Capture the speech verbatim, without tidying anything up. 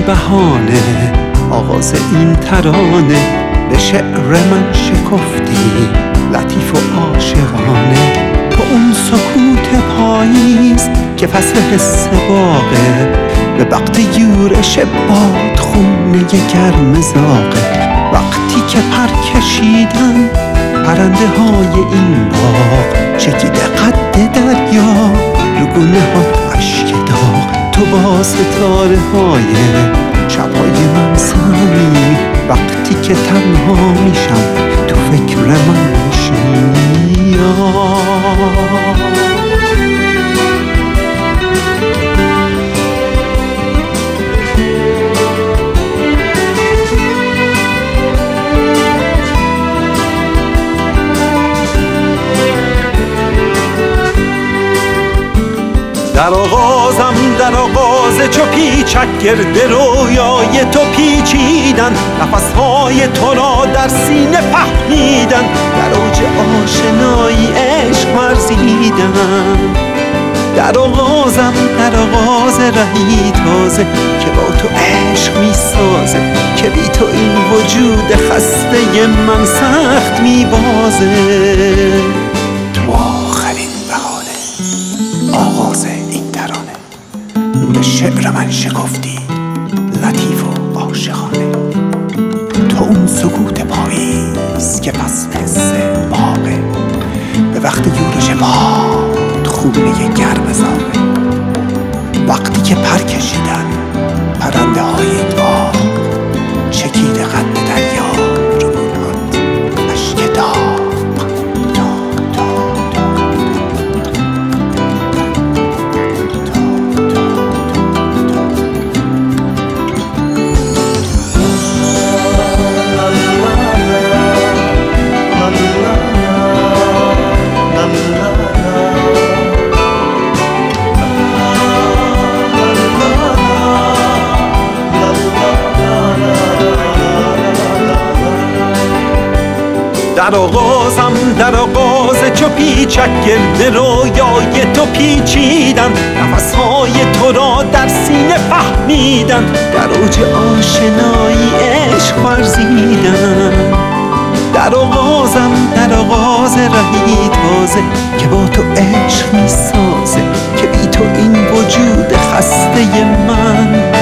بهانه آغاز این ترانه به شعر من شکفتی لطیف و عاشقانه. تو اون سکوت پاییز که فصل حس باغه، به وقت یورش باد خونه گرم زاغه. وقتی که پر کشیدن پرنده های این باغ، چکیده قد دریا رو گونه ها اشک داغ. تو با ستاره های شبهای من صمیمی، وقتی که تنها میشم تو فکر من میشینی. در آغازم در آغاز چو پیچک گرد رویای تو پیچیدن، نفسهای تو را در سینه فهمیدن، در اوج آشنایی عشق ورزیدن. در آغازم در آغاز رهی تازه که با تو عشق میسازه، که بی تو این وجود خسته من سخت میبازه. تو آخرین بهانه آغاز این ترانه به شعر من شکفتی لطیف و عاشقانه. تو اون سکوت پاییز که فصل حس باغه، به وقت یورش باد خونه گرم زاغه. وقتی که پر کشیدن پرنده های این باغ، چکیده قد دریا رو گونهات اشک داغ. در آغازم در آغاز چو پیچک گرد رویای تو پیچیدن، نفسهای تو را در سینه فهمیدن، در اوج آشنایی عشق ورزیدن. در آغازم در آغاز رهی تازه که با تو عشق میسازه، که بی تو این وجود خسته من